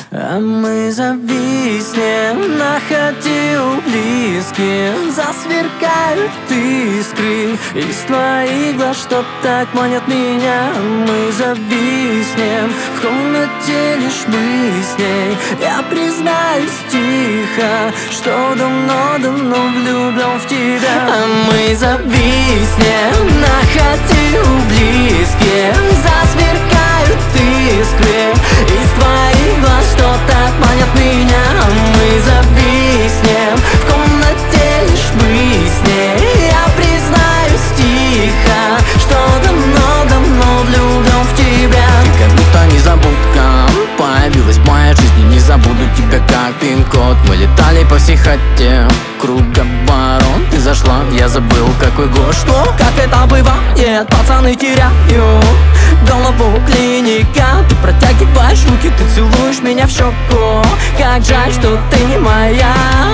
А мы зависнем на ходе у близких. Засверкают искры из твоих глаз, что так манят меня. Мы зависнем в комнате лишь мы с ней. Я признаюсь тихо, что давно-давно влюблен в тебя. А мы зависнем на ходе у близких. Засверкают искры из твоих глаз, что так манят меня. Мы зависнем в комнате лишь мы с ней. Я признаюсь тихо, что давно-давно влюблен в тебя. Ты как будто незабудка появилась в моей жизни. Не забуду тебя как пин-код. Мы летали по всей хате, круговорот. Ты зашла, я забыл какой год. Что? Как это бывает? Пацаны теряют голову, клиника. Ты протягиваешь руки, ты целуешь меня в щеку. Как жаль, что ты не моя.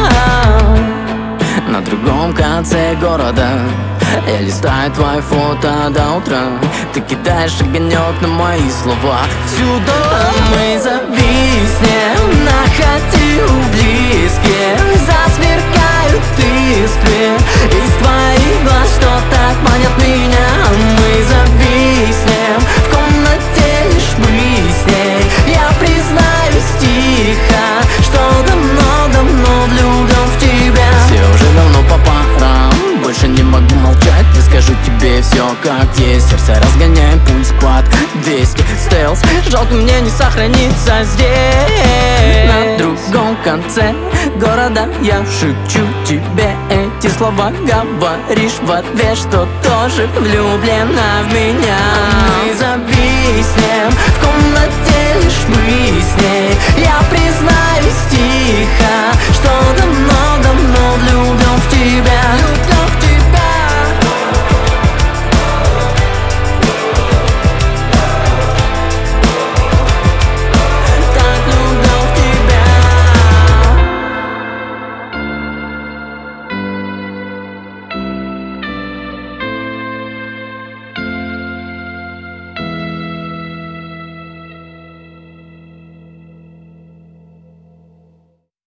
На другом конце города я листаю твои фото до утра. Ты кидаешь огонек на мои слова Сюда мы зависнем на ходе у близких. Засверкают искры из твоих глаз, что так манят меня. Мы зависнем в комнате лишь мы с ней. Я признаюсь тихо, что давно-давно влюблен в тебя. Все уже давно по парам, больше не могу молчать. Расскажу тебе все как есть. Сердце разгоняем, пульс под 200. Стелс, жалко мне не сохраниться здесь. на другом конце города я шепчу тебе эти слова. Говоришь в ответ, что тоже влюблена в меня. Мы зависнем в комнате лишь